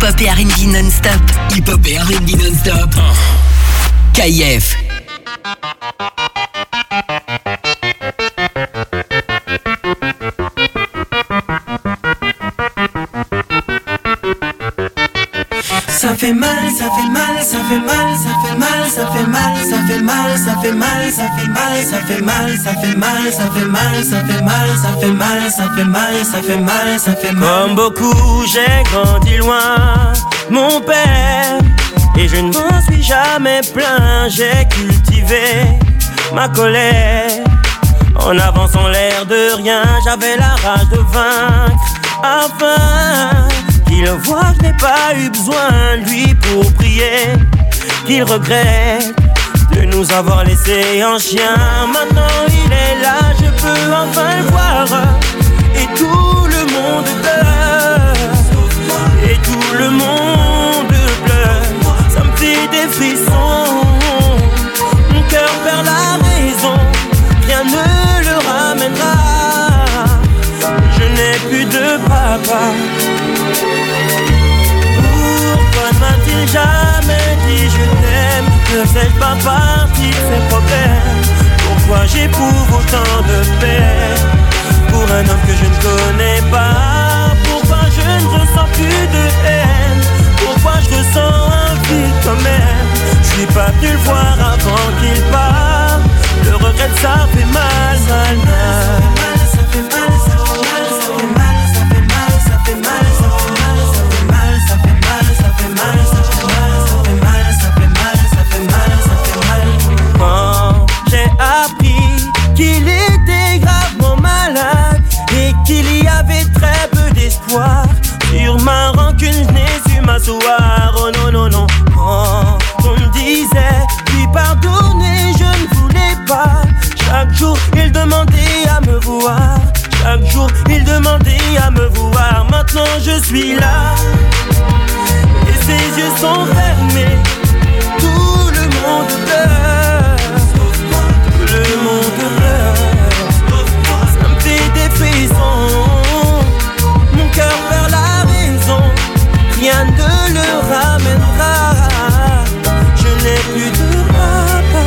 hip-hop et R&B non-stop. Hip-hop et R&B non-stop. KIF. Ça fait mal, ça fait mal, ça fait mal, ça fait mal, ça fait mal, ça fait mal, ça fait mal, ça fait mal, ça fait mal, ça fait mal, ça fait mal, ça fait mal, ça fait mal, ça fait mal, ça fait mal, ça fait mal. Comme beaucoup, j'ai grandi loin, mon père, et je ne m'en suis jamais plaint. J'ai cultivé ma colère en avançant l'air de rien. J'avais la rage de vaincre afin qu'il voit que je n'ai pas eu besoin de lui pour prier, qu'il regrette de nous avoir laissés en chien. Maintenant il est là, je peux enfin le voir, et tout le monde pleure, et tout le monde pleure. Ça me fait des frissons, mon cœur perd la raison, rien ne le ramènera. Je n'ai plus de papa. Pourquoi ne m'a-t-il jamais dit je t'aime? Ne fais pas partie de ses problèmes. Pourquoi j'éprouve autant de peine pour un homme que je ne connais pas? Pourquoi je ne ressens plus de haine? Pourquoi je ressens envie quand même? Je suis pas venu le voir avant qu'il parte. Le regret de ça fait mal, mal, mal. Ça fait mal, ça fait mal, ça fait mal, ça fait mal, ça fait mal, ça fait mal, ça fait mal, ça fait mal, ça fait mal, ça fait mal, ça fait mal, ça fait mal, ça fait mal, ça fait mal. Quand j'ai appris qu'il était gravement malade et qu'il y avait très peu d'espoir, sur ma rancune je n'ai su m'asseoir. Oh non, non, non. Quand on me disait lui pardonner, je ne voulais pas. Chaque jour il demandait à me voir, chaque jour il demandait à me voir. Maintenant je suis là et ses yeux sont fermés. Tout le monde pleure, tout le monde pleure. Ça me fait des frissons, mon cœur perd la raison, rien ne le ramènera. Je n'ai plus de papa.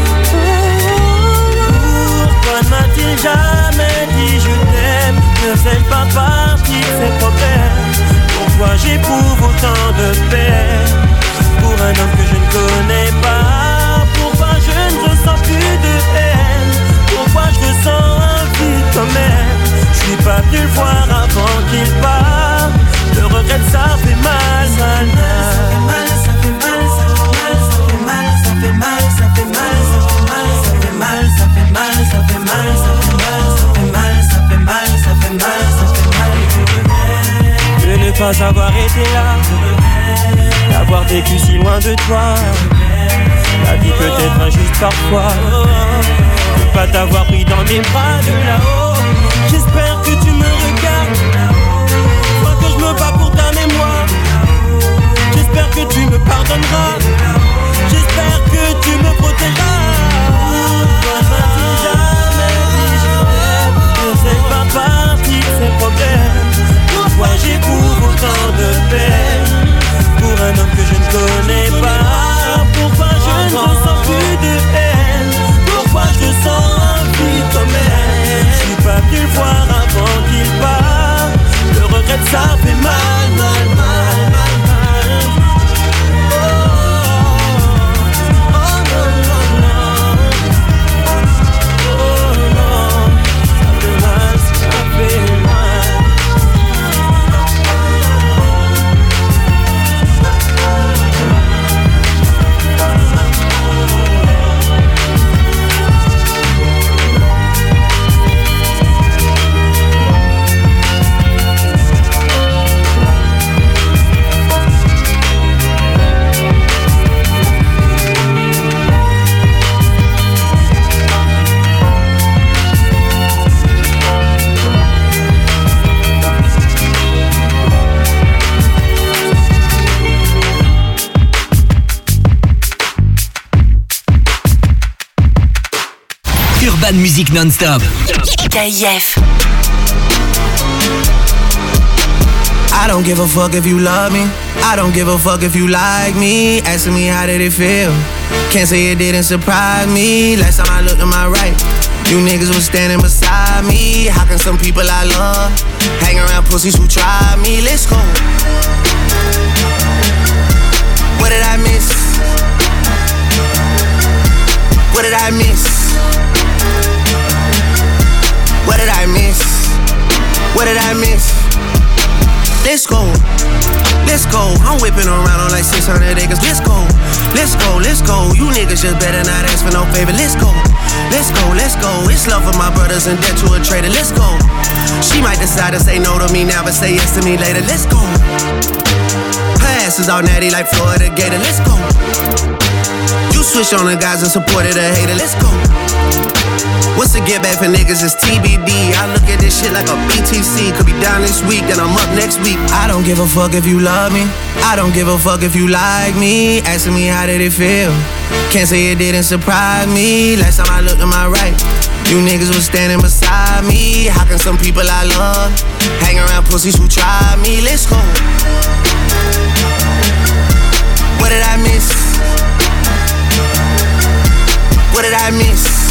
Pourquoi ne m'a-t-il jamais dit je t'aime? Ne fais pas partie de ses problèmes. Pourquoi j'éprouve autant de peine pour un homme que je ne connais pas? Pourquoi je ne ressens plus de haine? Pourquoi je ressens envie quand même? Je suis pas venu le voir avant qu'il parte. Le regret de ça fait mal, mal, mal. Ça fait mal, ça fait mal, ça fait mal, ça fait mal, ça fait mal, ça fait mal, ça fait mal, ça fait mal, ça fait mal, ça fait mal, ça fait mal, ça fait mal, ça fait mal. De ne pas avoir été là, d'avoir vécu si loin de toi. La vie peut être injuste parfois, de pas t'avoir pris dans mes bras de là-haut. J'espère que tu me regardes, crois que je me bats pour ta mémoire. J'espère que tu me pardonneras, j'espère que tu me protégeras. Pourquoi m'a-t-il jamais dit je t'aime? Ne fais pas partie de ses problèmes. Pourquoi j'éprouve autant de peine pour un homme que je ne connais pas? Pourquoi je ne ressens plus de haine? Pourquoi je ressens envie quand même? Je suis pas venu le voir avant qu'il parte. Le regret de ça fait mal, mal, mal, mal, mal. Oh non, non, non. Oh non, ça fait mal, ça fait mal. Urban Music non-stop. KIF. I don't give a fuck if you love me. I don't give a fuck if you like me. Asking me how did it feel. Can't say it didn't surprise me. Last time I looked to my right, you niggas was standing beside me. How can some people I love hang around pussies who try me? Let's go. What did I miss? What did I miss? What did I miss? What did I miss? Let's go. Let's go. I'm whipping around on like 600 acres. Let's go. Let's go. Let's go. You niggas just better not ask for no favor. Let's go. Let's go. Let's go. It's love for my brothers and debt to a traitor. Let's go. She might decide to say no to me now, but say yes to me later. Let's go. Her ass is all natty like Florida Gator. Let's go. You switch on the guys and supported a hater. Let's go. What's the get back for niggas is TBD. I look at this shit like a BTC. Could be down this week and I'm up next week. I don't give a fuck if you love me. I don't give a fuck if you like me. Asking me how did it feel. Can't say it didn't surprise me. Last time I looked to my right, you niggas was standing beside me. How can some people I love hang around pussies who try me? Let's go. What did I miss? What did I miss?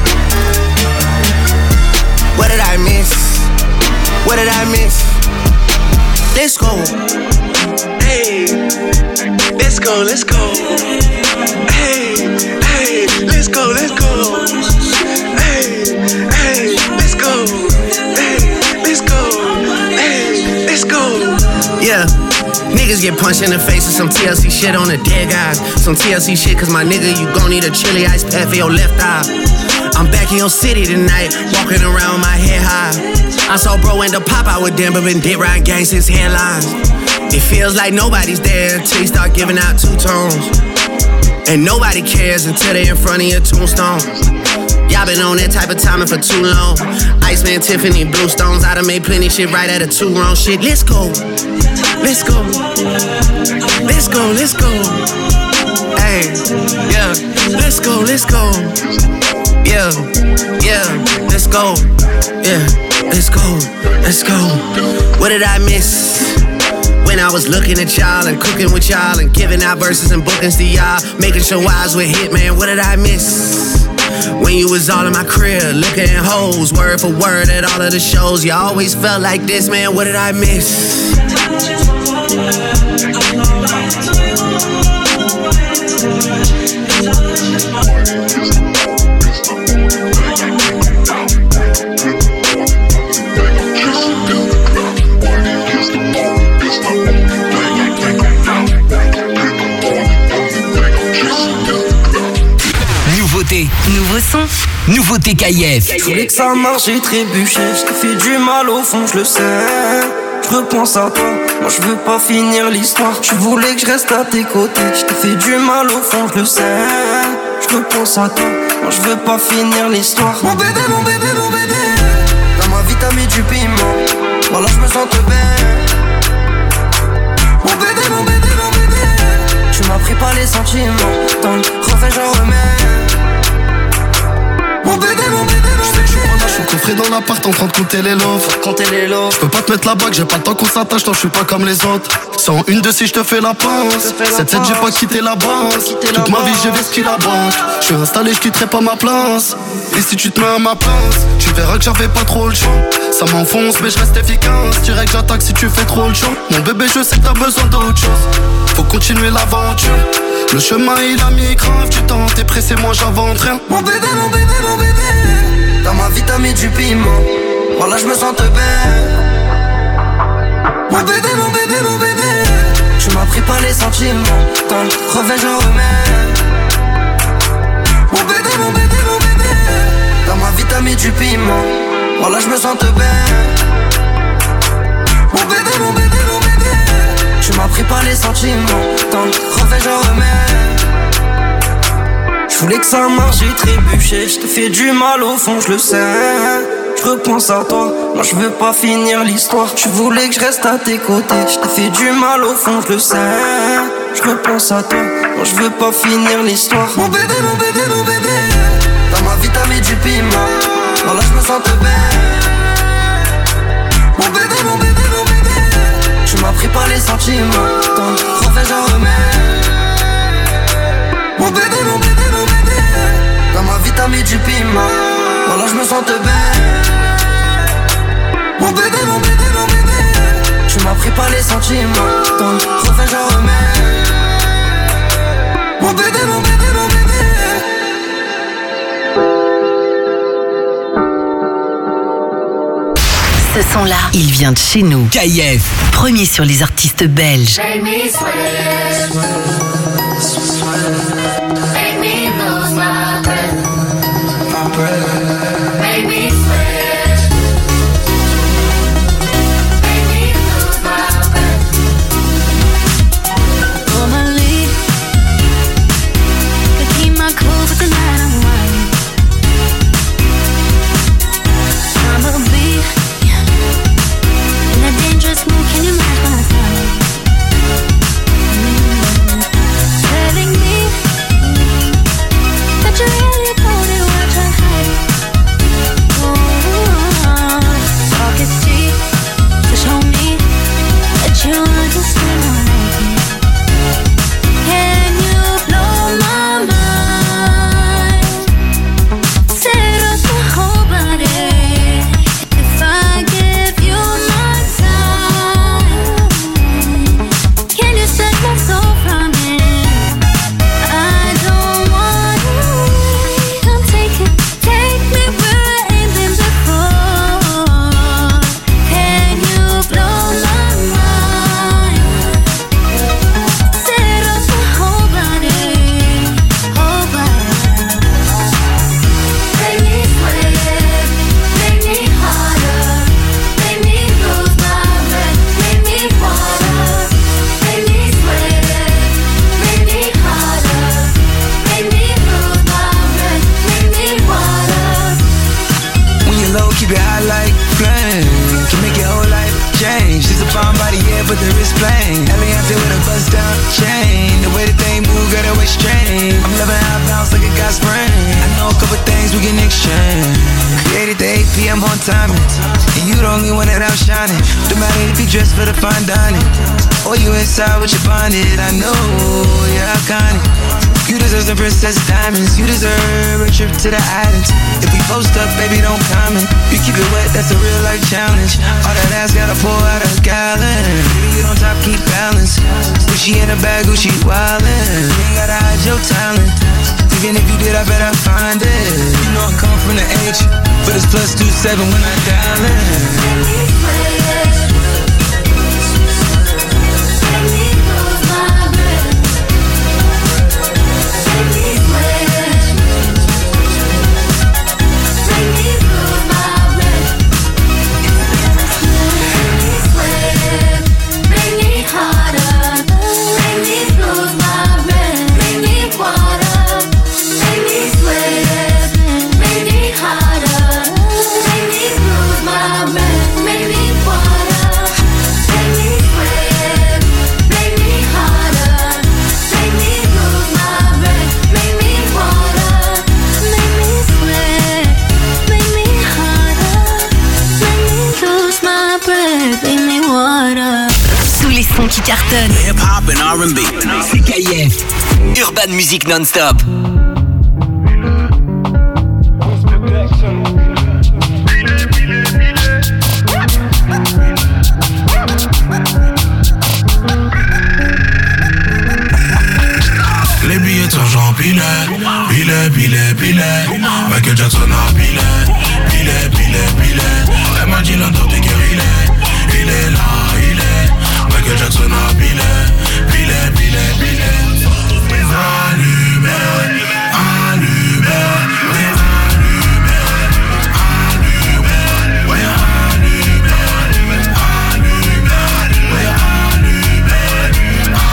What did I miss? What did I miss? Let's go. Hey, let's go, let's go. Hey, hey, let's go, let's go. Hey, hey, let's go. Hey, let's go. Hey, let's go. Yeah. Niggas get punched in the face with some TLC shit on the dead guys. Some TLC shit cause my nigga, you gon' need a chili ice pack for your left eye. I'm back in your city tonight, walking around my head high. I saw bro end up pop out with Denver, been dick riding gang since headlines. It feels like nobody's there until you start giving out two tones. And nobody cares until they in front of your tombstone. Y'all been on that type of timing for too long. Iceman, Tiffany, Bluestones, I done made plenty shit right out of two wrong shit. Let's go. Let's go. Let's go, let's go. Hey, yeah. Let's go, let's go. Yeah, yeah, let's go. Yeah, let's go, let's go. What did I miss? When I was looking at y'all and cooking with y'all and giving out verses and bookings to y'all, making sure I was with Hitman, what did I miss? When you was all in my crib, looking at hoes, word for word at all of the shows, you always felt like this, man, what did I miss? Nouveauté, nouveau son, nouveauté KIF. Je voulais que ça marche, j'ai trébuché. Je t'ai fait du mal au fond, je le sais. Je repense à toi, moi je veux pas finir l'histoire. Tu voulais que je reste à tes côtés. Je t'ai fait du mal au fond, je le sais. Je repense à toi, moi je veux pas finir l'histoire. Mon bébé, mon bébé, mon bébé. Dans ma vie t'as mis du piment. Voilà je me sens te bien. Mon bébé, mon bébé, mon bébé. Tu m'as pris par les sentiments. Dans le refait j'en remets. Mon bébé, mon bébé, mon bébé. Je suis coffré dans l'appart en train de compter les lots. Je peux pas te mettre la bague, j'ai pas le temps qu'on s'attache, non je suis pas comme les autres. Sans une de si je te fais la pince. 7-7 j'ai pas quitté la base. Toute ma vie j'ai investi la banque. Je suis installé, je quitterai pas ma place. Et si tu te mets à ma place, tu verras que j'avais pas trop le choix. Ça m'enfonce mais je reste efficace. Direct j'attaque si tu fais trop le show. Mon bébé je sais que t'as besoin d'autre chose. Faut continuer l'aventure. Le chemin il a mis grave du temps. T'es pressé moi j'invente rien. Mon bébé, mon bébé, mon bébé. Dans ma vie t'as mis du piment. Voilà je me sens te bien. Mon bébé, mon bébé, mon bébé. Tu m'as pris par les sentiments. Dans le revers j'en remets. Mon bébé, mon bébé, mon bébé. Dans ma vie t'as mis du piment. Voilà je me sens te bien. Mon bébé, mon bébé, mon bébé. Tu m'as pris par les sentiments. Dans le revers j'en remets. Je voulais que ça marche, j'ai trébuché. Je t'ai fait du mal au fond, je le sais. Je repense à toi, moi je veux pas finir l'histoire. Tu voulais que je reste à tes côtés. Je t'ai fait du mal au fond, je le sais. Je repense à toi, moi je veux pas finir l'histoire. Mon bébé, mon bébé, mon bébé. Dans ma vie t'as mis du piment. Voilà je me sens te bien. Mon bébé, mon bébé, mon bébé. Tu m'as m'as pris par les sentiments. Refais, j'en remets. Mon bébé, mon bébé, mon bébé. Dans ma vie t'as mis du piment. Voilà je me sens te bête. Mon bébé, mon bébé, mon bébé. Tu m'as pris par les sentiments. Refais, j'en remets. Mon bébé, mon bébé, mon bébé. Ce son-là, il vient de chez nous. KIF. Premier sur les artistes belges. Make me sweat. Make me lose my breath. Make me sweat. Make me lose my breath. Normally, could keep my cool, but tonight I'm wild. I'ma be in a dangerous mood. Can you match my style? Telling me that you really pulled it, watch I hide. Talk is cheap, so show me that you understand how I like it. Can you blow my mind? Set up the whole body. If I give you my time, can you set my soul from it? I don't wanna wait. Come take me where I ain't been before. Can you blow my mind? Set up the whole body, whole body. Make me sweat. Make me harder. Make me lose my breath. Make me water. Make me sweat. Make me harder. Make me lose my breath. Make me water. When you're low, keep it high like flame. Can make your whole life change. She's a fine body, yeah, but the wrist plain. Eliante with a bust down chain. The way the thing move, got a waist train. I'm loving how it bounce like it got sprain. I know a couple things we can exchange. Created the 8 p.m. on timing, and you the only one that outshine it. No matter if you dress for the fine dining, or you inside with your bonded. I know you're iconic. You deserve some princess diamonds. You deserve a trip to the islands. If we post up, baby, don't comment. You keep it wet, that's a real life challenge. All that ass gotta pour out a gallon. Baby, get on top, keep balance. Gucci in a bag, Gucci wildin'. You ain't gotta hide your talent. Even if you did, I bet I find it. You know I come from the H, but it's +27 when I dial in. Make me sweat. Make me lose my breath. Make me sweat. Make me lose my breath. Make me sweat. Make me harder. Make me lose my breath. Make me water. Make me sweat. Make me harder. Make me lose my breath. Make me water. Make me sweat. Make me harder. Make me lose my breath. Make me water. Make me sweat, make me harder, make me lose my breath, make me water. Tous les sons qui cartonnent. Hip-hop and R&B. C'est KIF. Urban Music Non-Stop. Les billets de Jean Pilet, Michael Jackson a Pilet. Elle m'a dit l'un t'es guéri, il est là, Michael Jackson a Pilet.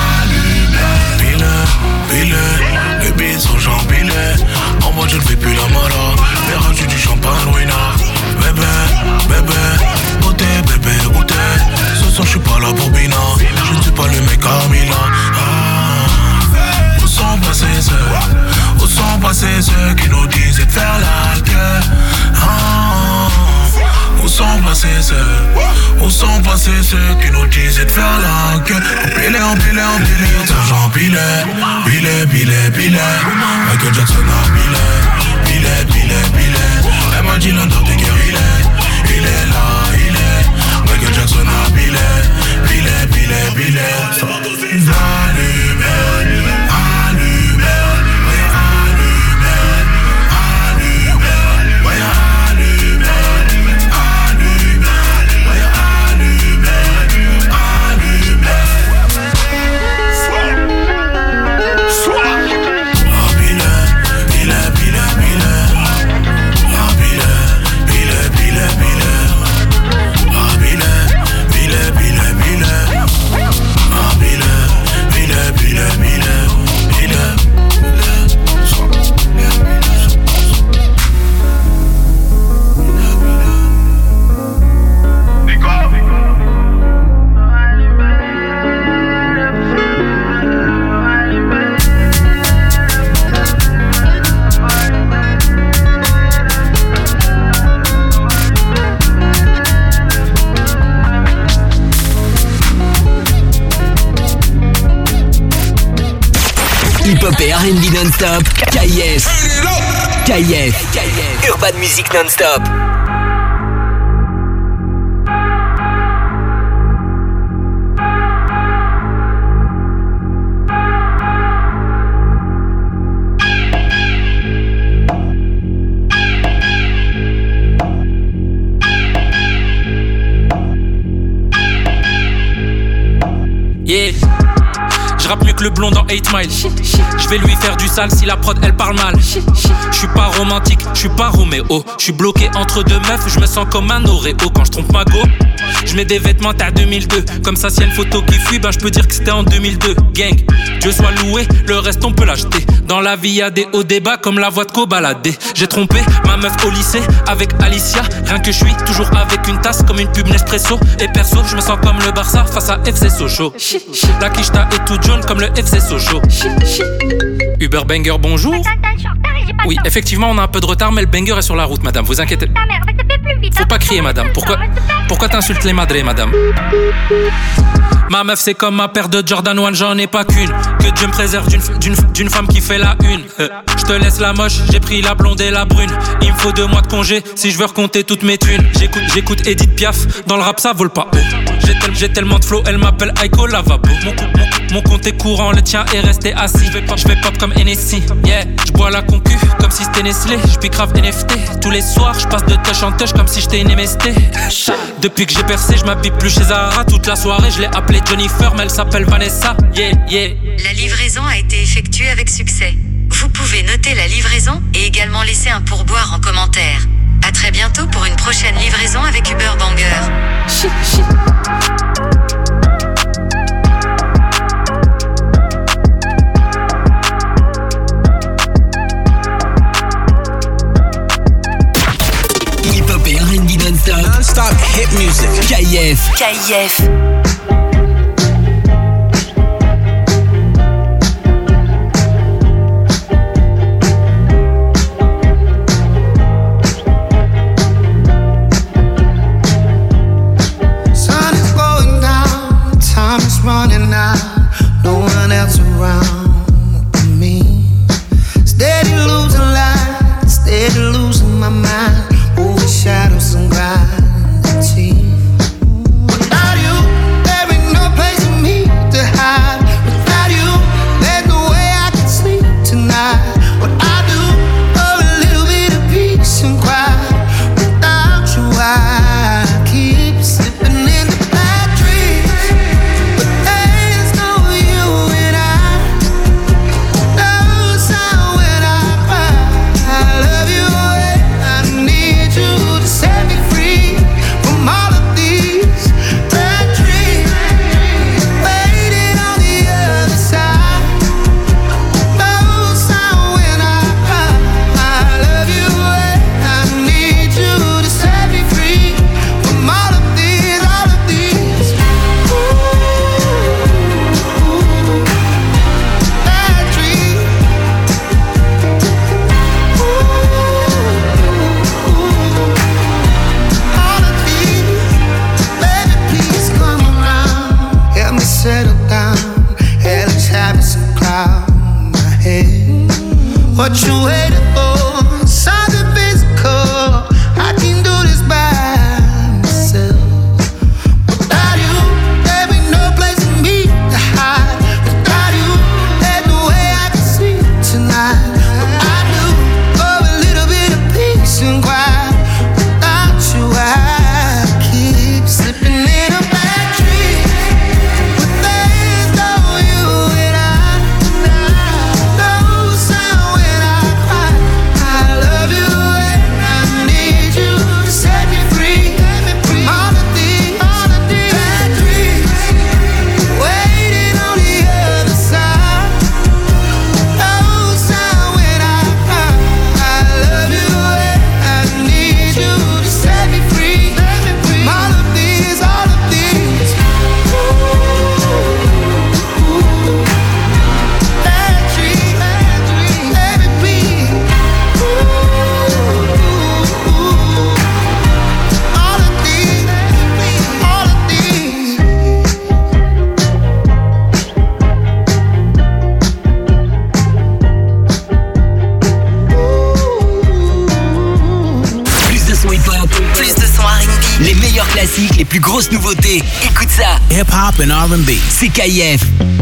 Les billets sont Jean Pilet. En mode je ne fais plus la passés ceux, où sont passés ceux qui nous disaient de faire la queue. Empilé, d'argent empilé, Michael Jackson a pilé. Elle m'a dit l'un t'es guéri, il est là, Michael Jackson a pilé. Hip-hop et R&B non-stop. KIF. Urban Music non-stop. Yeah. Je rappe mieux que le blond dans 8 Mile. Je vais lui faire du sale si la prod elle parle mal. Je suis pas romantique, je suis pas Roméo. Je suis bloqué entre deux meufs, je me sens comme un Oreo. Quand je trompe ma go, je mets des vêtements t'as 2002. Comme ça s'il y a une photo qui fuit, ben je peux dire que c'était en 2002. Gang, Dieu soit loué, le reste on peut l'acheter. Dans la vie y'a des hauts débats comme la voix de cobaladé. J'ai trompé ma meuf au lycée avec Alicia. Rien que je suis toujours avec une tasse comme une pub Nespresso. Et perso, je me sens comme le Barça face à FC Sochaux. La quicheta est toute jaune comme le FC Sochaux. Uber Banger, bonjour. Oui, effectivement, on a un peu de retard, mais le banger est sur la route, madame. Vous inquiétez. Faut pas crier, madame. Pourquoi t'insultes les madrés, madame? Ma meuf, c'est comme ma paire de Jordan 1, j'en ai pas qu'une. Que Dieu me préserve d'une femme qui fait la une. Je te laisse la moche, j'ai pris la blonde et la brune. Il me faut 2 mois de congé si je veux recompter toutes mes thunes. J'écoute Edith Piaf, dans le rap ça vole pas haut. J'ai tellement de flow, elle m'appelle Aiko Lavabo. Mon compte est courant, le tien est resté assis. Je vais pop comme NSC, yeah. Je bois la concu comme si c'était Nestlé. Je pique grave NFT, tous les soirs je passe de touch en touch comme si j'étais une MST. Depuis que j'ai percé, je m'habille plus chez Zara. Toute la soirée je l'ai appelée Jennifer, mais elle s'appelle Vanessa, yeah. La livraison a été effectuée avec succès. Vous pouvez noter la livraison et également laisser un pourboire en commentaire. A très bientôt pour une prochaine livraison avec Uber Banger. Hip-hop et R&B non-stop. Non-stop hit music. KIF. Running out, no one else around me. Steady losing light, steady losing my mind. Over shadows and gravity. Without you, meilleurs classiques, les plus grosses nouveautés. Écoute ça. Hip-hop and R&B. C'est KIF.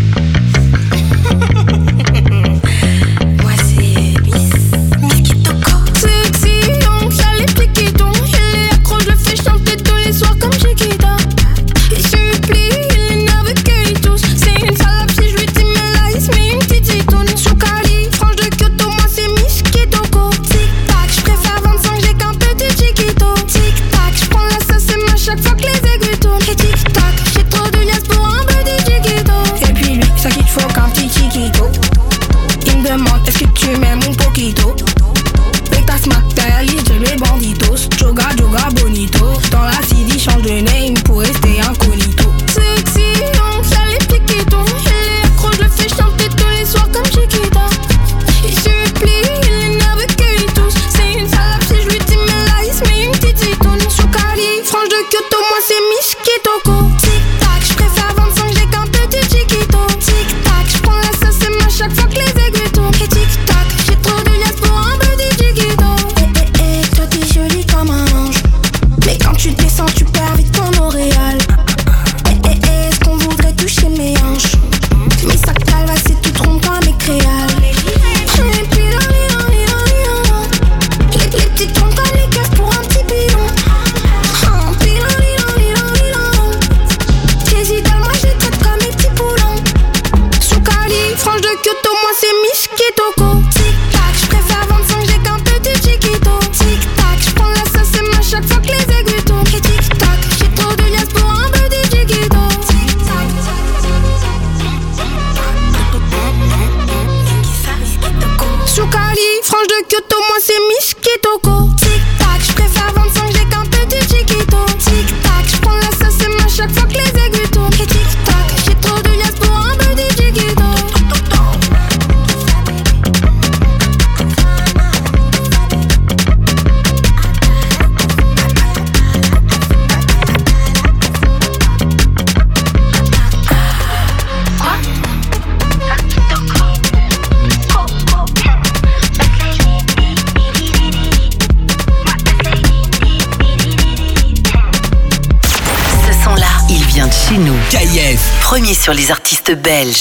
Premier sur les artistes belges.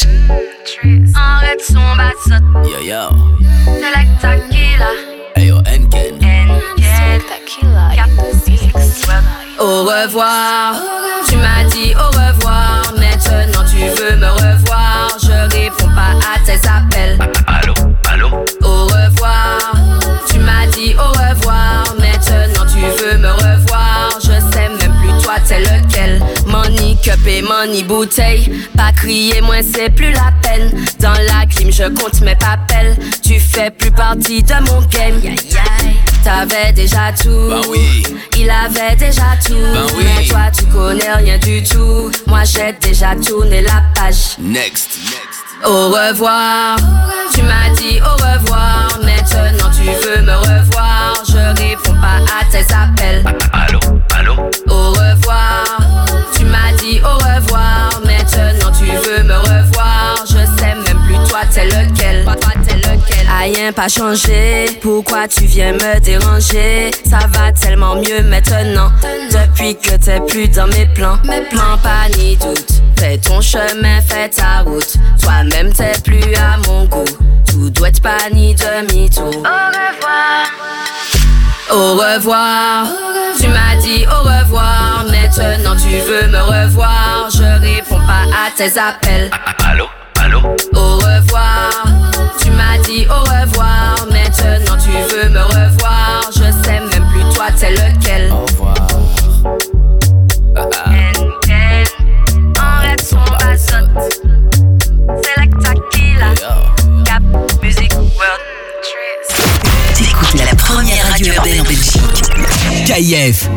Arrête son basset. Yo yo. Select Tequila. Ayo, Enken. Tequila. Au revoir. Tu m'as dit au revoir. Maintenant tu veux me revoir. Je réponds pas à tes appels. Allô, allô. Au revoir. Tu m'as dit au revoir. Maintenant tu veux me revoir. Je sais même plus toi t'es lequel. Money cup et money bouteille. Pas crier moins c'est plus la peine. Dans la clim je compte mes papels. Tu fais plus partie de mon game. T'avais déjà tout. Ben oui. Il avait déjà tout. Ben oui. Mais toi tu connais rien du tout. Moi j'ai déjà tourné la page. Next. Au revoir. Tu m'as dit au revoir. Maintenant tu veux me revoir. Je réponds pas à tes appels. Allô, allô. Au revoir. Tu m'as dit au revoir. Maintenant tu veux me revoir. Je sais même plus toi t'es lequel. Rien pas changé. Pourquoi tu viens me déranger? Ça va tellement mieux maintenant. Depuis que t'es plus dans mes plans. M'en pas ni doute. Fais ton chemin, fais ta route. Toi-même t'es plus à mon goût. Tout doit être pas ni demi-tour. Au revoir. Au revoir. Tu m'as dit au revoir. Maintenant tu veux me revoir. Je réponds pas à tes appels. Allô, allô. Au revoir. Tu m'as dit au revoir. Maintenant tu veux me revoir. Je sais même plus toi t'es lequel. Au revoir. Arrête son basset. Select Tequila. Cap Music World. T'écoutes la première radio urbaine en Belgique. KIF.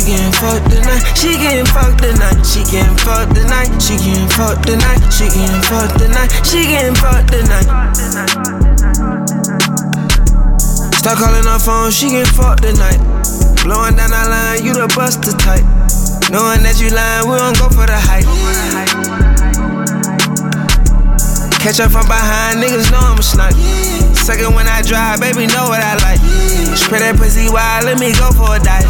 getting fucked tonight. She getting fucked tonight. She getting fucked tonight. She getting fucked tonight. She getting fucked tonight. She getting fucked tonight. Start calling her phone, she get fucked tonight. Blowing down that line, you the buster type. Knowing that you lying, we don't go for the hype. Catch up from behind, niggas know I'm a snipe. Second when I drive, baby know what I like. Spread that pussy wide, let me go for a dive.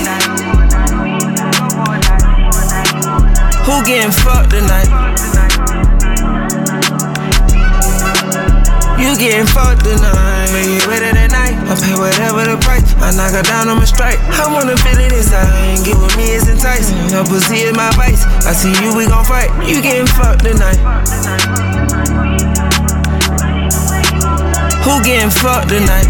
Who getting fucked tonight? You getting fucked tonight, make it better than night. I pay whatever the price, I knock her down on my strike. I wanna feel it inside, get with me is enticing. Her pussy is my vice, I see you, we gon' fight. You getting fucked tonight. Who getting fucked tonight?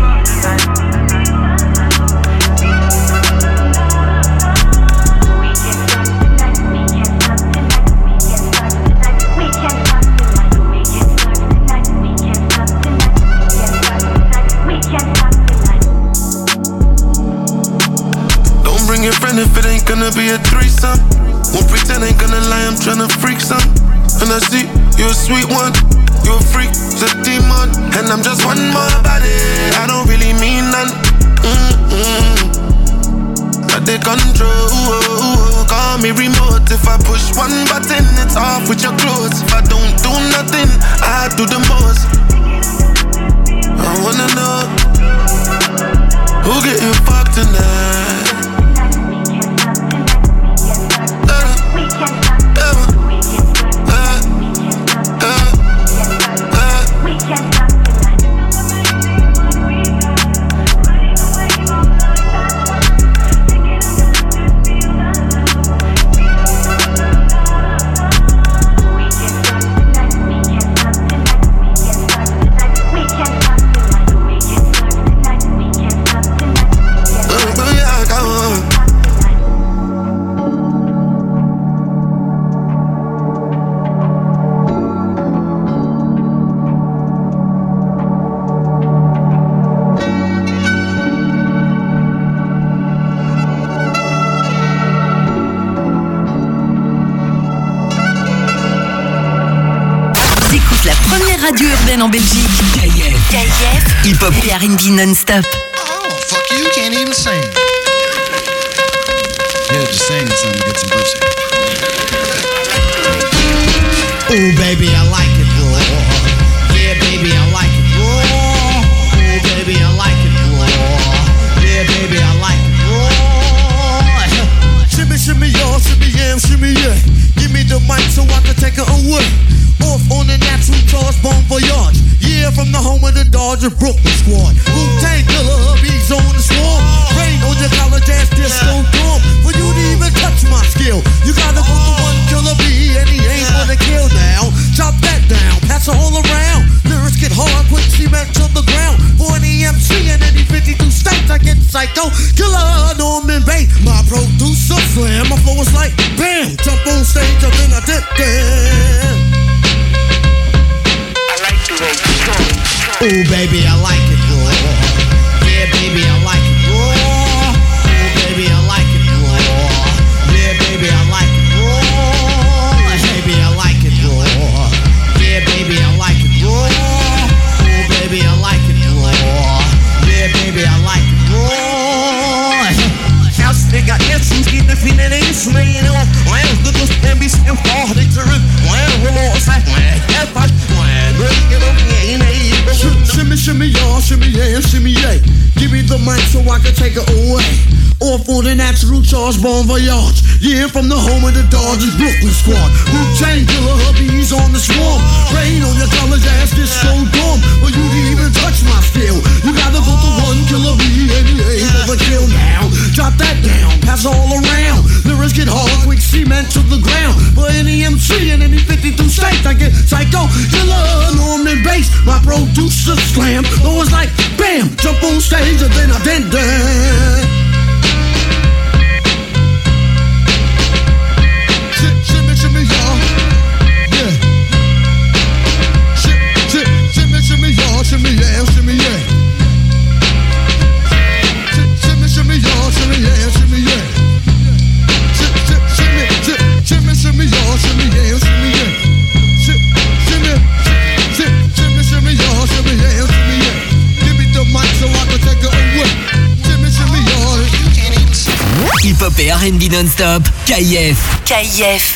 Your friend if it ain't gonna be a threesome. Won't pretend ain't gonna lie, I'm tryna freak some. And I see you a sweet one, you a freak, it's a demon. And I'm just one more body, I don't really mean none. I take control, call me remote. If I push one button, it's off with your clothes. If I don't do nothing, I do the most. I wanna know who getting fucked tonight. Radio urbaine en Belgique. KIF. Hip-hop et R&B non-stop. Oh, fuck you, can't even sing. Yeah, just sing something to get some pussy. Ooh, baby, I like it raw. Yeah, baby, I like it raw. Ooh, baby, I like it raw. Yeah, baby, I like it raw. Shimmy, shimmy, y'all, shimmy, yam, shimmy, yeah. Give me the mic so I can take it away. Off on the natural charge, Bon Voyage. Yeah, from the home of the Dodger Brooklyn squad. Wu-Tang Killer, bees on the swarm. Rain on your college ass disco dorm. For you to even touch my skill, you gotta go to one killer bee, and he ain't gonna kill now. Chop that down, pass it all around. Lyrics get hard, quick cement to the ground. For an EMC in any 52 states, I get psycho. Killer, Norman Bates, my producer slam. My flow is like bam, jump on stage, and then I dip there. Ooh, baby, I like it raw. Yeah, baby, I like it raw. Ooh, baby, I like it raw. Yeah, baby, I like it raw. Baby, I like it raw. Yeah, baby, I like it raw. Ooh, baby, I like it raw. Yeah, baby, I like it raw. House, they got essence, get the feeling they swing on. Well, the good can be still hard to rip. Well, we're all side. Well, if I shimmy, shimmy, y'all, shimmy, yeah, shimmy, yeah. Give me the mic so I can take it away. Off on the natural charge, Bon Voyage. Yeah, from the home of the Dodgers Brooklyn squad. Wu-Tang Killer, hubbies on the swarm. Rain on your college ass, this so dumb. For you to even touch my skill, you gotta go to one killer bee, and he ain't never kill now. Drop that down, pass all around. Lyrics get hard, quick cement to the ground. For any MC in any 52 states, I get psycho. Killer, Norman Bates, my producer slam. Though it's like bam, jump on stage and then I did that. Shimmy, shimmy, y'all. Yeah. Shimmy, shimmy, y'all. Shimmy, yeah, shimmy, yeah. Shimmy, shimmy, y'all. Shimmy, yeah, shimmy, yeah. hip-hop et R&B non-stop, KIF. KIF.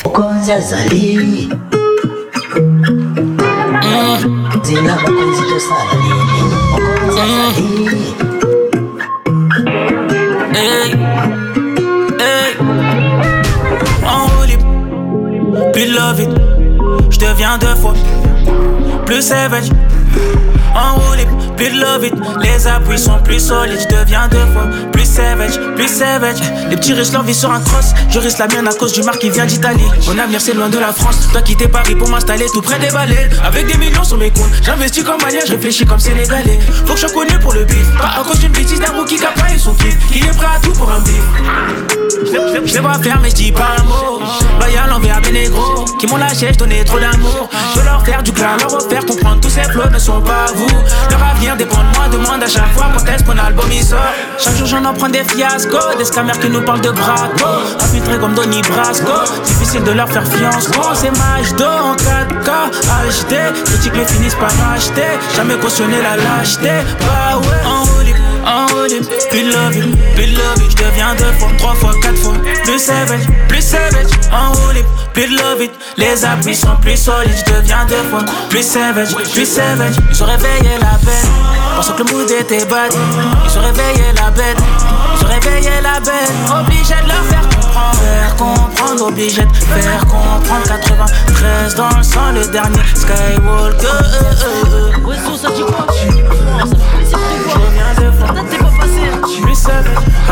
Beloved, je deviens deux fois plus savage. En roue libre, plus de love it. Les appuis sont plus solides, je deviens deux fois plus savage, plus savage. Les petits risquent leur vie sur un cross. Je risque la mienne à cause du marque qui vient d'Italie. Mon avenir c'est loin de la France. Dois quitter Paris pour m'installer tout près des baleines. Avec des millions sur mes comptes, j'investis comme malien, je réfléchis comme sénégalais. Faut que je sois connu pour le bif, pas à cause d'une bêtise d'un rookie qui a pas eu son kiff, qui est prêt à tout pour un bif. Je les vois faire mais je dis pas un mot. Loyal envers des négros qui m'ont lâché, je donnais trop d'amour. Je veux leur faire du clan, leur refaire comprendre tous ces flots ne sont pas vous. Leur avenir dépend de moi, demande à chaque fois quand est-ce mon album il sort. Chaque jour j'en prends des fiascos, des scammers qui nous parlent de braco. Infiltrés comme Donny Brasco, difficile de leur faire fiance. Bon c'est match d'eau en 4K HD, critiques me finissent par m'acheter. Jamais cautionné la lâcheté, bah ouais. En haut libre, plus love it, je deviens deux fois, trois fois, quatre fois plus savage, en haut libre, plus love it. Les appuis sont plus solides, je deviens deux fois plus savage. Ils ont réveillé la bête, pensant que le mood était bad. Ils ont réveillé la bête, obligé de leur faire comprendre, obligé de faire comprendre. 93 dans le sang, le dernier Skywalker. Ouais, ça dit quoi? Je viens de voir, t'es pas passé. Plus savage.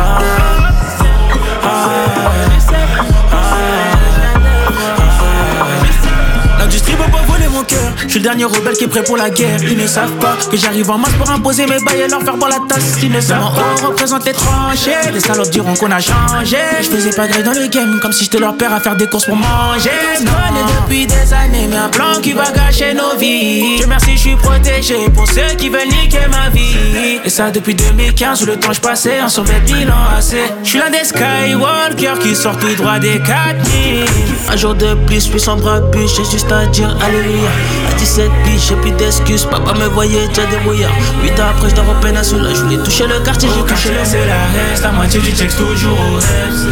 L'industrie va pas voler mon cœur. Je suis le dernier rebelle qui est prêt pour la guerre. Ils ne savent pas que j'arrive en masse pour imposer mes bails et leur faire boire la tasse. Ils ne savent pas, on représente les tranchées. Les salopes diront qu'on a changé. Je faisais pas gré dans le game, comme si j'étais leur père à faire des courses pour manger. Je connais depuis des années, mais un plan qui va gâcher nos vies. Dieu merci, je suis protégé pour ceux qui veulent niquer ma vie. Et ça depuis 2015, où le temps je passais en 120 000 ans assez. Je suis l'un des Skywalker qui sort tout droit des 4000. Un jour de plus, je suis sans bras bûche, j'ai juste à dire alléluia. À 17 piges, j'ai plus d'excuses, papa me voyait déjà débrouillard. 8 ans après, je dors au péninsula, je voulais toucher le quartier, j'ai touché le c'est la reste, la moitié du texte toujours au reste.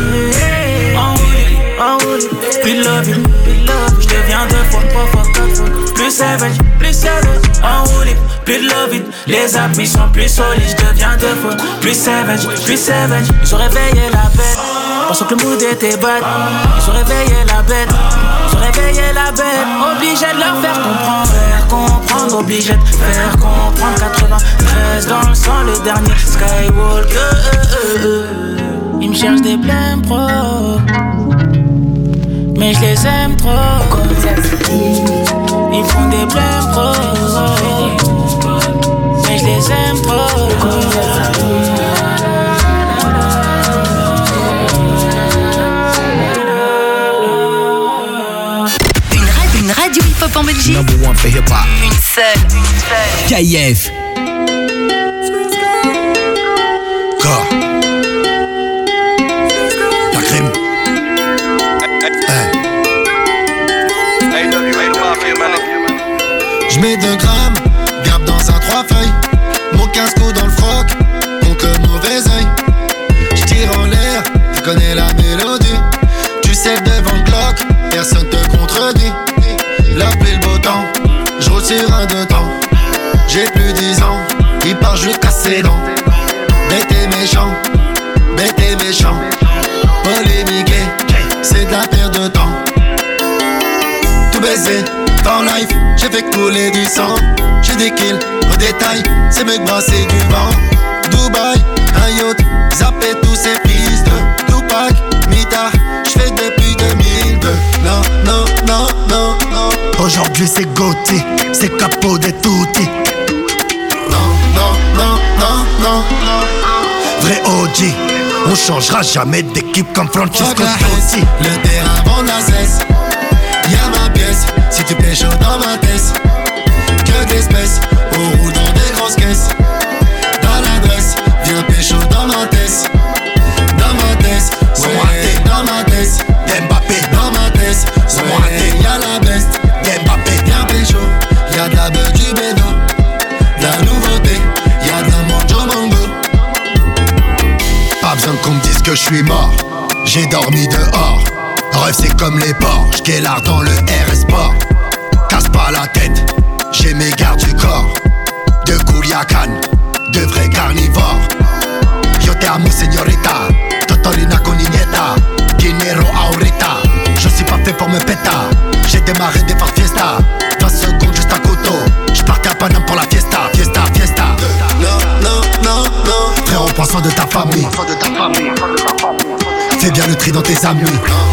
En haut, plus love it, je deviens deux fois, trois fois, quatre fois plus savage, en haut, plus love it. Les appuis sont plus solides, je deviens deux fois plus savage. Ils ont réveillé la bête, pensant que le mood était bad. Ils ont réveillé la bête, obligé de leur faire comprendre, obligé de faire comprendre. 93 dans le sang, le dernier Skywalker. Ils me cherchent des blèmes pro, mais je les aime trop. Ils font des blèmes pro, mais je les aime trop. Une radio hip-hop en Belgique. Number one for hip-hop. Une seule. KIF. Corps. La crème. Je mets 2 grammes, garde dans un 3 feuilles. Mon 15 coups dans le froc, contre le mauvais oeil. Je tire en l'air, tu connais la mélodie. Tu sais devant le Glock, personne te contredit. La pluie, le beau temps, je roule sur un 2 temps. J'ai plus 10 ans, il part, je casse les dents. Bête et méchant, polémiqué, c'est de la perte de temps. Tout baiser, dans life, j'ai fait couler du sang. J'ai des kills, au détail, c'est mieux que brasser du vent. Dubaï, un yacht, zapper tous ces fils de Tupac, Mita, j'fais depuis 2002. Non. Aujourd'hui c'est Gauthier, c'est capot des toutis. Non. Vrai OG, on changera jamais d'équipe comme Francisco Totti. Le terrain avant la cesse, y'a ma pièce, si tu pêches dans ma tête. Que d'espèces, on roule dans des grosses caisses. Dans l'adresse, viens pécho dans ma tête. Dans ma tête, ouais, dans ma tête. Mbappé, dans ma tête, ouais, y'a la best. Mbappé, viens pécho, y'a de la beuh du bédo. De la nouveauté, y'a de la manjo mango. Pas besoin qu'on me dise que je suis mort. J'ai dormi dehors, rêve c'est comme les porcs. J'guélard dans le RS Sport. Casse pas la tête, j'ai mes gardes du corps. De Culiacan, de vrais carnivores. Yo te amo señorita, Totorina con niñeta. Dinero ahorita, je suis pas fait pour me péter. J'ai démarré des fortes fiestas, 20 secondes juste à couteau. J'partais à Paname pour la fiesta, fiesta, fiesta. Non, frérot, prends soin de ta famille. Fais bien le tri dans tes amis.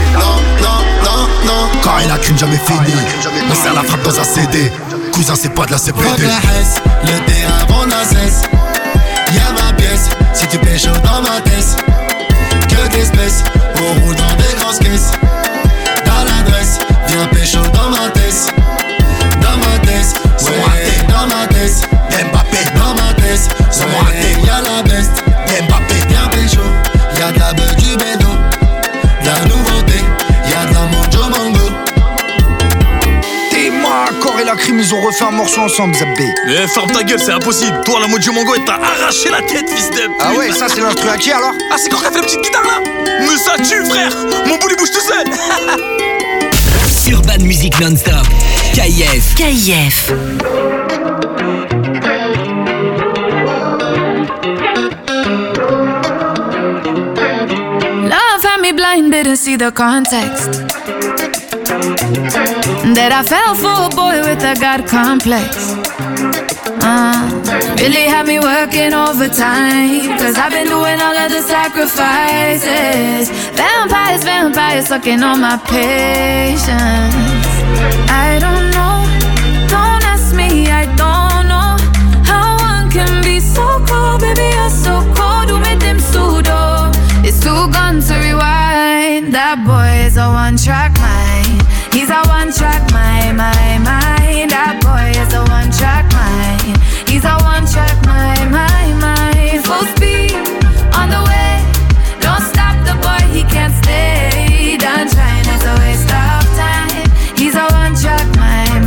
Non, quand il a crime jamais fini. On serre la frappe dans un CD. Cousin, c'est pas de la CPD. Le terrain avant la cesse. Y'a ma pièce, si tu pêches dans ma tête. Que d'espèces, on roule dans des grosses caisses. Dans l'adresse, viens pécho dans ma tête. Dans ma tête, ouais, dans ma tête. Mbappé, dans ma tête, ouais, y'a la best. Mbappé, viens pécho. Y'a de la beuh du bédo, la nouveauté. Y'a de la mojo mango. Corps et la crime, ils ont refait un morceau ensemble, Zabbé. Mais ferme ta gueule, c'est impossible. Toi, la Mojo Mango, elle t'a arraché la tête, fils de pute. Ah ouais, ça c'est l'instru à qui alors? Ah, c'est quand t'as fait la petite guitare là? Mais ça tue, frère. Mon bouli bouge tout seul. Urban Music Non-Stop. KIF. KIF. Love had me blind, didn't see the context. That I fell for a boy with a God complex. Really had me working overtime, 'cause I've been doing all of the sacrifices. Vampires sucking on my patience. I don't know, don't ask me, I don't know how one can be so cold, baby, you're so cold. Do me them pseudo, it's too gone to rewind. That boy is a one-track mind. He's a one-track mind. That boy is a one-track mind. He's a one-track mind. Full speed on the way. Don't stop the boy, he can't stay. Done trying, it's a waste of time. He's a one-track mind.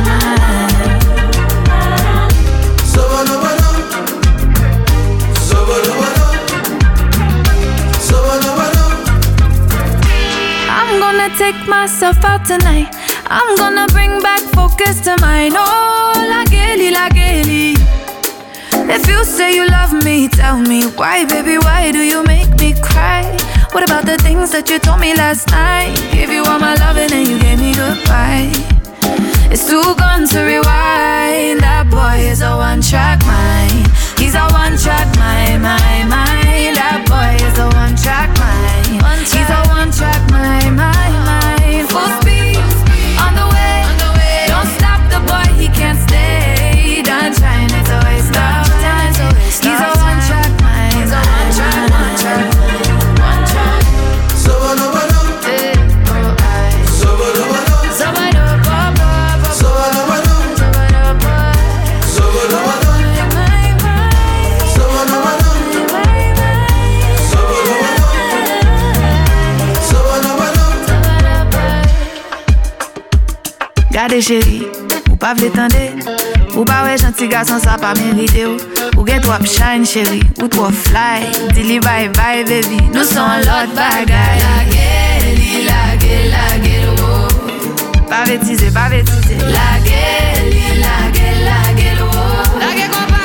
I'm gonna take myself out tonight. I'm gonna bring back focus to mine. Oh, la Geli. If you say you love me, tell me why, baby, why do you make me cry? What about the things that you told me last night? Give you all my loving and you gave me goodbye. It's too gone to rewind. That boy is a one-track mind. He's a one-track mind. That boy is a one-track mind. He's a one-track mind. Full speed on the way. Don't stop the boy, he can't stay. Done trying, it's a waste of time. He's a one-track mind. He's a one-track. Gade chéri, ou pas vle tende, ou pas ouais gentil garçon ça pas mérité ou get wap shine chéri, ou trop fly, dili bye bye baby, nous sommes l'autre bagaille. La gueule, oh. Pas bêtiser. La gueule, oh. La gueule compa.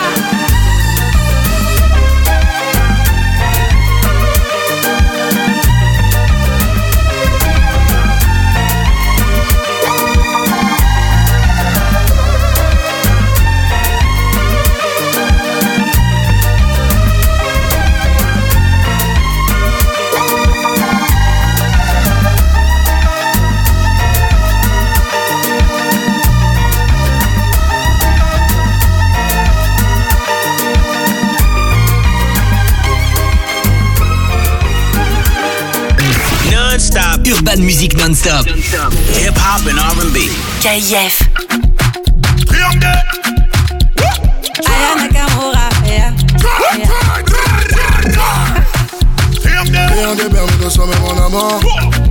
Urban Music Non-Stop. Hip Hop and R&B. KIF. Aya Nakamura, yeah. Rien des permis de sommer mon amour.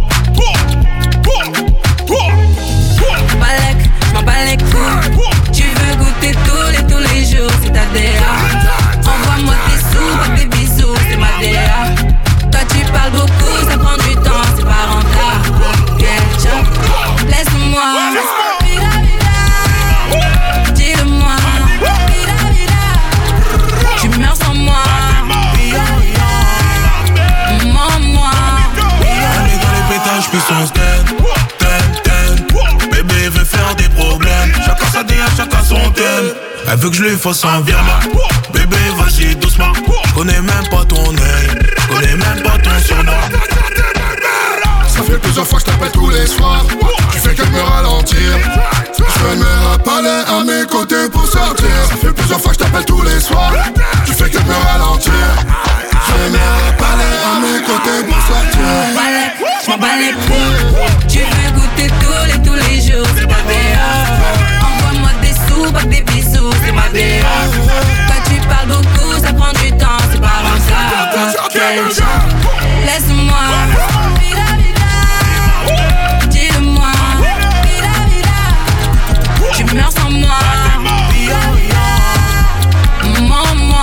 Balek, j'm'en bats les couilles. Tu veux goûter tous les jours, c'est ta DA. Envoie-moi tes sous, des bisous, c'est ma DA. Toi tu parles beaucoup, ça prend du Elle veut que je lui fasse un virement. Bébé, vas-y doucement. Connais même pas ton œil, connais même pas ton surnom. Ça fait plusieurs fois que je t'appelle tous les soirs. Tu fais que me ralentir. Je veux me rappeler à mes côtés pour sortir. Ça fait plusieurs fois que je t'appelle tous les soirs. Tu fais que me ralentir. Je veux me rappeler à mes côtés pour sortir. Je m'en bats les couilles. Tu veux goûter tous les jours, c'est ma BA. Envoie-moi des sous, pas des bisous, c'est ma BA. Quand tu parles beaucoup, ça prend du temps, c'est pas rentable. Laisse-moi. Dis-le-moi. Tu meurs sans moi. Maman-moi.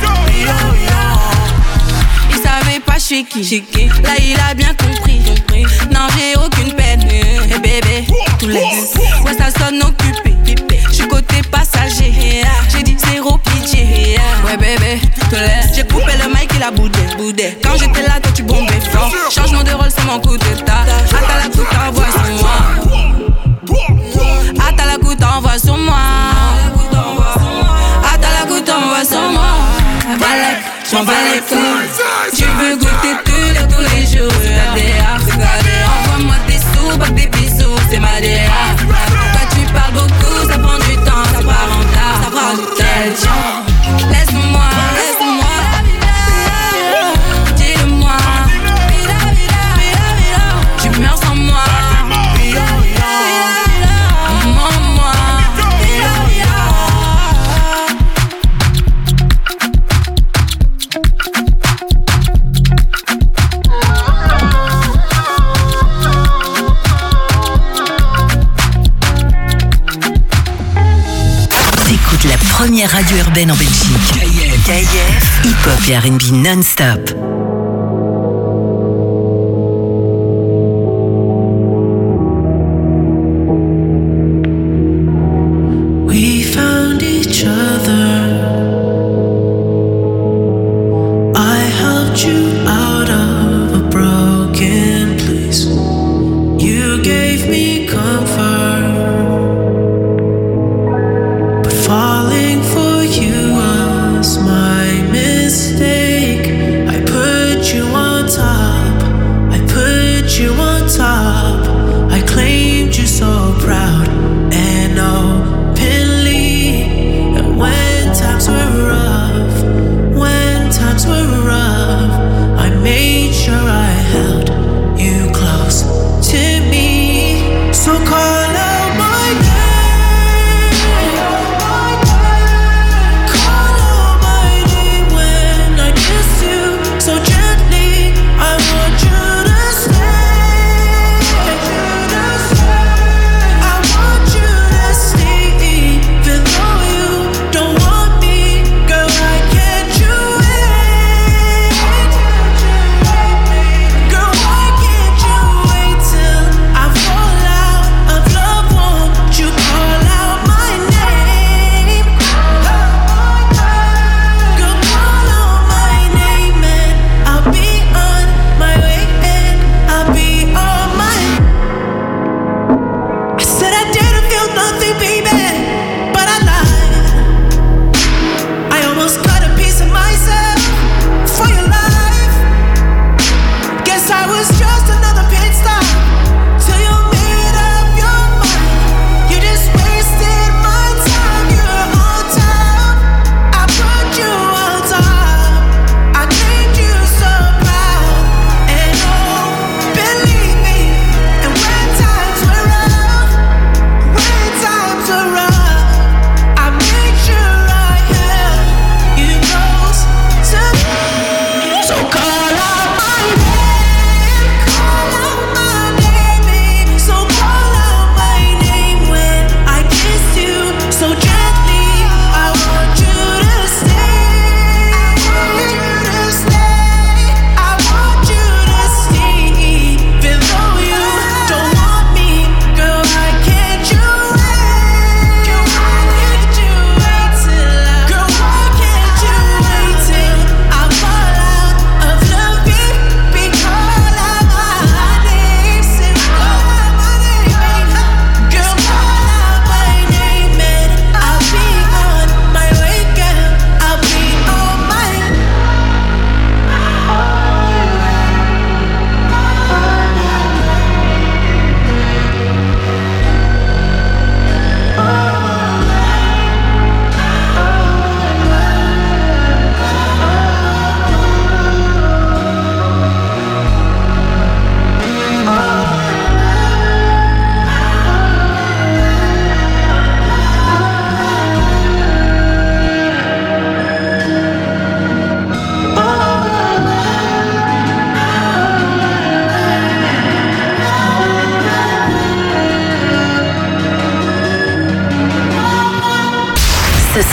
Il savait pas je suis qui. Là il a bien compris. Non j'ai aucune peine. Et bébé, tous les deux. Ouais ça sonne occupé. J'suis côté passager. J'ai dit zéro pitié. Ouais bébé, j'ai coupé le mic et la boudé. Quand j'étais là toi tu bombais fort. Changement de rôle c'est mon coup d'état. Attends la coup t'envoie sur moi. Attends la coup t'envoie sur moi. Attends la coup t'envoie sur moi. J'm'en bats les couilles. Tu veux goûter tous les jours. C'est ta DA. Envoie-moi des sous, pas des bisous. C'est ma DA. Quand tu parles beaucoup, ça prend du temps. Ça part en retard, ça prend du temps. Laisse-moi. Dis-le-moi. Tu meurs sans moi. Maman-moi. T'écoutes la première radio urbaine en Belgique. KF, hip-hop et R&B non-stop. We found each other. I helped you out of a broken place. You gave me comfort. But falling for you was my mistake. I put you on top. I put you on top. I claimed you so proud and openly. And when time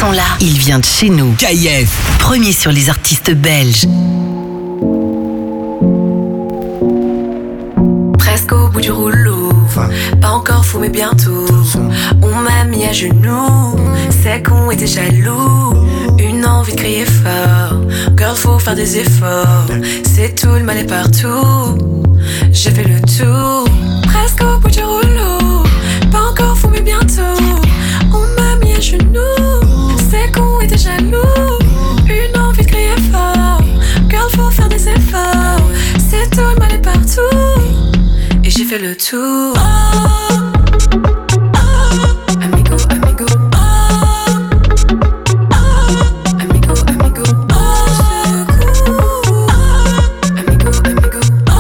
son-là, il vient de chez nous. KIF. Premier sur les artistes belges. Presque au bout du rouleau, pas encore fou mais bientôt. On m'a mis à genoux, c'est qu'on était jaloux. Une envie de crier fort, girl faut faire des efforts. C'est tout, le mal est partout. J'ai fait le tour, presque au bout du rouleau, pas encore fou mais bientôt. On m'a mis à genoux, c'est qu'on était jaloux. Une envie de crier fort, girl faut faire des efforts. C'est tout, le mal est partout. Et j'ai fait le tour. Amigo, amigo. Amigo, amigo. Amigo, amigo.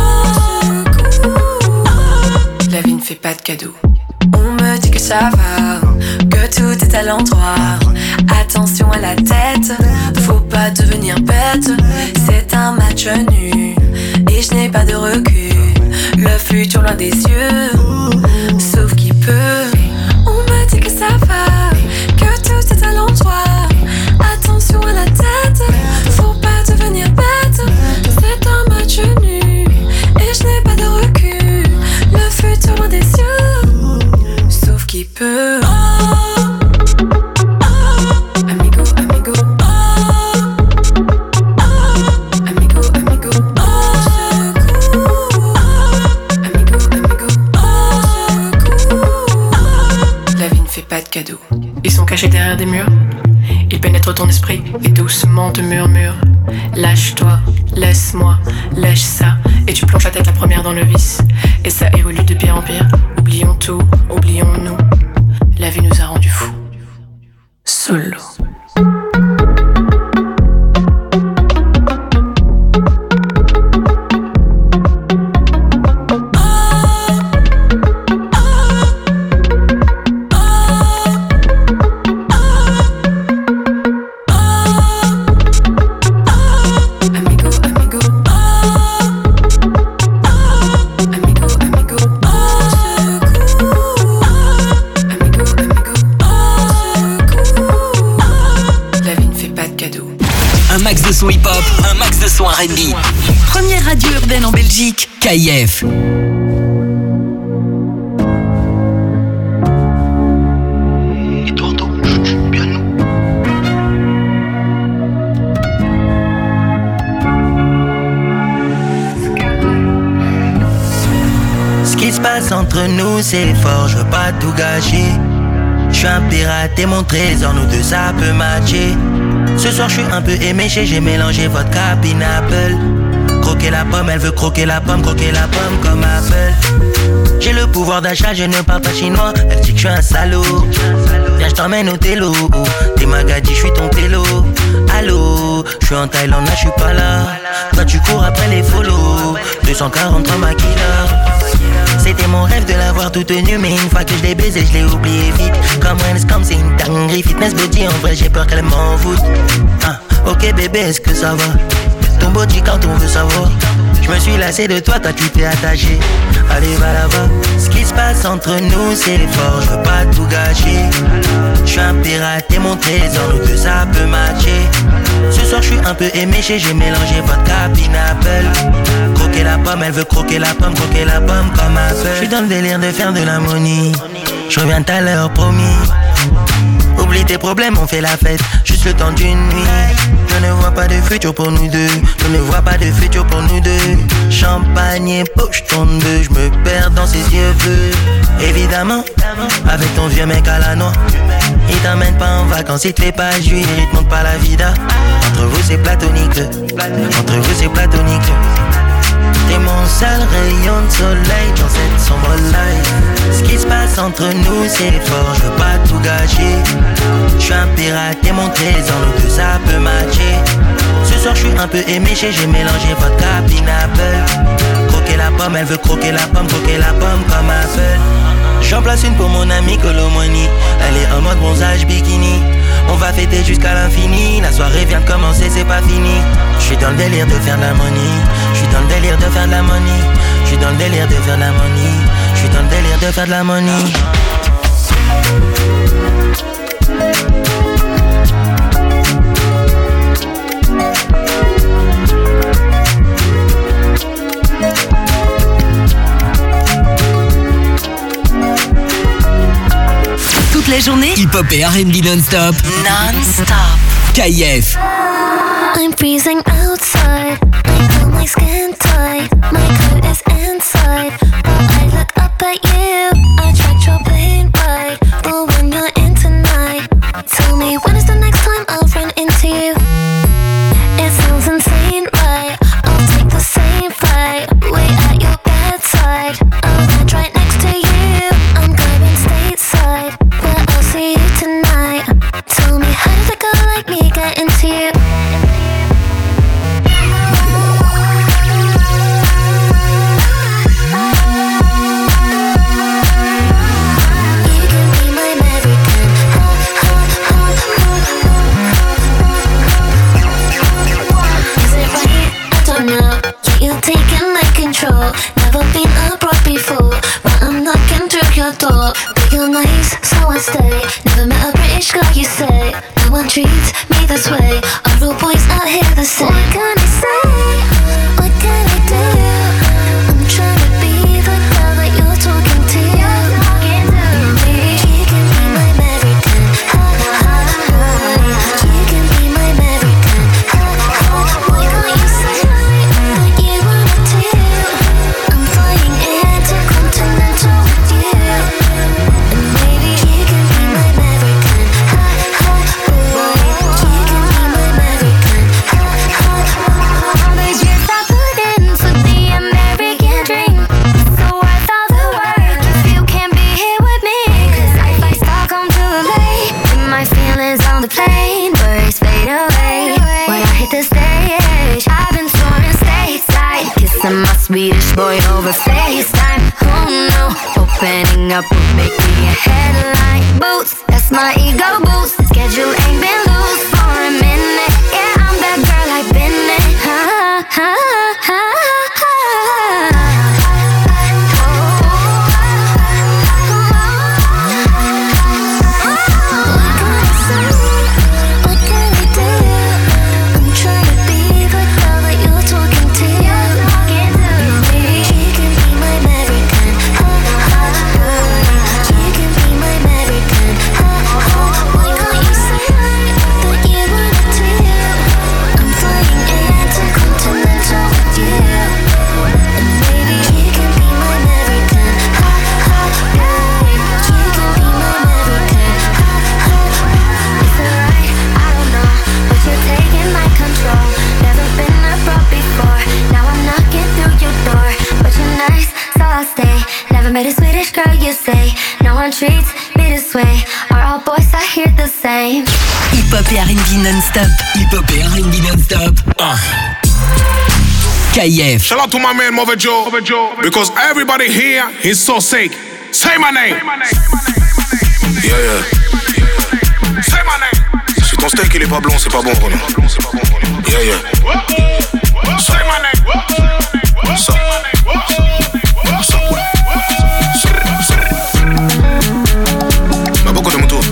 La vie ne fait pas de cadeaux. On me dit que ça va, que tout est à l'endroit. Attention à la tête, faut pas devenir bête. C'est un match nul et je n'ai pas de recul. Le futur loin des yeux, sauf qui peut. On me dit que ça va, que tout est à l'endroit. Attention à la tête, faut pas devenir bête. C'est un match nul et je n'ai pas de recul. Le futur loin des yeux, sauf qui peut. Amigo, amigo. Amigo, amigo. Pas de cadeaux. Ils sont cachés derrière des murs. Ils pénètrent ton esprit et doucement te murmurent. Lâche-toi, laisse-moi, lâche ça. Et tu plonges la tête la première dans le vice. Et ça évolue de pire en pire. Oublions tout, oublions-nous. La vie nous a rendus fous. Solo. Son hip-hop, un max de son R&B. Première radio urbaine en Belgique. KIF. Ce qui se passe entre nous, c'est fort, je veux pas tout gâcher. Je suis un pirate et mon trésor, nous deux ça peut matcher. Ce soir je suis un peu éméché, j'ai mélangé vodka, pineapple. Croquer la pomme, elle veut croquer la pomme comme Apple. J'ai le pouvoir d'achat, je ne parle pas chinois. Elle dit que je suis un salaud. Viens, je t'emmène au télo. T'es magadie, je suis ton télo. Allô, je suis en Thaïlande, là je suis pas là. Toi tu cours après les follow. 243 maquila. C'était mon rêve de l'avoir toute nue, mais une fois que je l'ai baisé, je l'ai oublié vite. Comme c'est une dinguerie. Fitness body, en vrai j'ai peur qu'elle m'en foute. Ah, ok bébé, est-ce que ça va? Ton body quand on veut savoir. Je me suis lassé de toi tu t'es attaché. Allez va là-bas. Ce qui se passe entre nous c'est fort, je veux pas tout gâcher. Je suis un pirate et mon trésor, nous deux ça peut matcher. Ce soir je suis un peu éméché, j'ai mélangé vodka, pineapple. Croquer la pomme, elle veut croquer la pomme comme Apple. Je suis dans le délire de faire de la money. Je reviens tout à l'heure promis. Oublie tes problèmes, on fait la fête, juste le temps d'une nuit. Je ne vois pas de futur pour nous deux. Je ne vois pas de futur pour nous deux. Champagne et poche tourne deux. Je me perds dans ses yeux bleus. Évidemment, avec ton vieux mec à la noix. Il t'emmène pas en vacances, il te fait pas jouir, il te montre pas la vida. Entre vous c'est platonique. Entre vous c'est platonique. T'es mon seul rayon de soleil dans cette sombre life. Ce qui se passe entre nous c'est fort, je veux pas tout gâcher. Je suis un pirate et mon trésor, nous deux ça peut matcher. Ce soir je suis un peu éméché, j'ai mélangé vodka, pineapple. Croquer la pomme, elle veut croquer la pomme comme Apple. J'en place une pour mon ami Colomoni. Elle est en mode bronzage bikini. On va fêter jusqu'à l'infini. La soirée vient de commencer, c'est pas fini. Je suis dans le délire de faire de la money. Je suis dans le délire de faire de la money. Je suis dans le délire de faire de la money. Je suis dans le délire de faire de la money. Hip-hop et R&B non-stop. Non-stop. KIF. I'm freezing outside. I feel my skin tight. My coat is inside. But I look up at you. I tried your plane ride. But when you're in tonight, tell me when is the next time I'll run into you? It sounds insane, right? I'll take the same flight. Wait at your bedside. I'll land right next to you. I'm going stateside. But I'll see you tonight. Tell me how did a girl like me get into you? Taking my control, never been abroad before, but I'm knocking through your door. But you're nice, so I stay. Never met a British girl, you say. No one treats me this way. Are all boys out here the same? What can I say? What can I do? I'm trying to be the girl that you're talking to. You can be my American. You can be my American. Why can't you say that you wanna do? I'm flying intercontinental with you. And maybe you can be my American. You can be my American. The years I put in for the American dream, so worth all the work if you can't be here with me. 'Cause if I start come too late, then my feelings on the plane birds fade away. When I hit the stage, I've been soaring stateside, kissing my Swedish boy over FaceTime. Oh no, opening up would make me a headline. Boots, that's my ego boost. Schedule ain't been loose for a minute. Yeah, I'm that girl I've been in. What can I do? I'm trying to be the girl that you're talking to. Maybe you can be my American. You can be my American. Why can't you say that you wanna do? I'm flying intercontinental with you. And maybe you can be my American. You can be my American. It's alright, I don't know, but you're taking my control. Never been abroad before, now I'm knocking through your door. But you're nice, so I'll stay. Never met a Swedish girl, you say. No one treats me this way. Are all boys out here the same? Hip-hop et R&B non-stop. Hip-hop et R&B non-stop. KIF. Shout out to my man Mother Joe, because everybody here is so sick. Say my name. Yeah, yeah. Say my name. Si ton steak il est pas blond, c'est pas bon, Renan. Yeah, yeah. Say my name. Ça. Ma beaucoup de moto.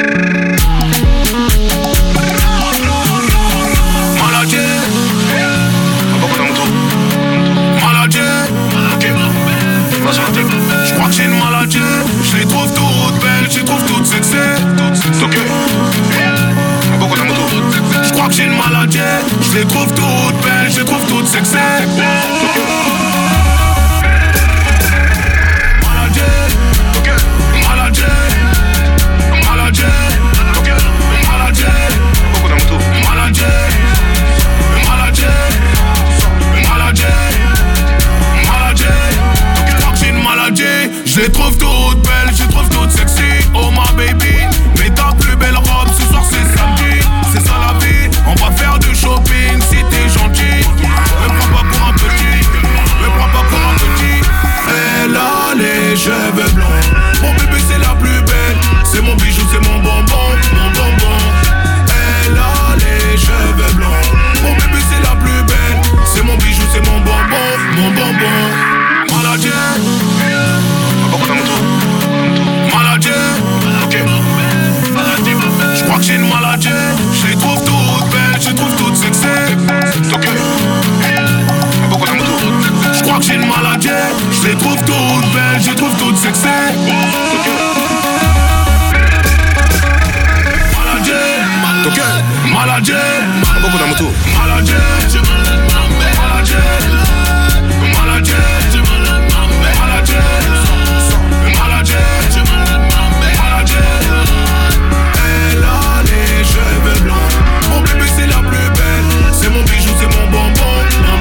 Maladie. Ma beaucoup de moto. Maladie. Ok. Je crois que j'ai une maladie. Je les trouve toutes belles, je les trouve toutes sexy. Ok. Ma beaucoup de moto. Je crois que j'ai une maladie. Je les trouve toutes belles, je les trouve toutes sexy. Je les trouve toutes belles, je les trouve toutes sexy. Oh my baby, mets ta plus belle robe, ce soir c'est samedi. C'est ça la vie, on va faire du shopping si t'es gentil. Me prends pas pour un petit. Maladie. Beaucoup d'amour. Maladie. Elle a les cheveux blancs. Mon bébé c'est la plus belle. C'est mon bijou, c'est mon bonbon.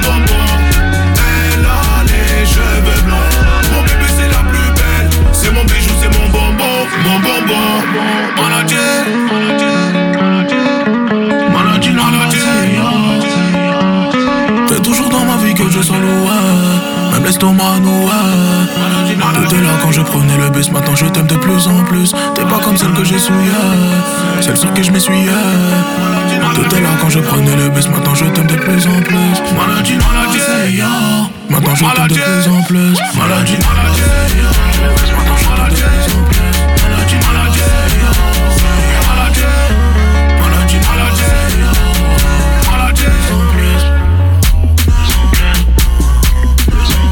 Elle a les cheveux blancs. Mon bébé c'est la plus belle. C'est mon bijou, c'est mon bonbon. Mon bonbon. Maladie. T'es toujours dans ma vie que je sens loin. Même l'estomac noué. T'étais là quand je prenais le bus. Maintenant je t'aime de plus en plus. T'es pas comme celle que j'ai souillée, celle sur que je m'essuyais. T'étais là quand je prenais le bus. Maintenant je t'aime de plus en plus. Maladie. Maintenant je t'aime de plus en plus. Maladie. Maintenant je t'aime de plus en plus.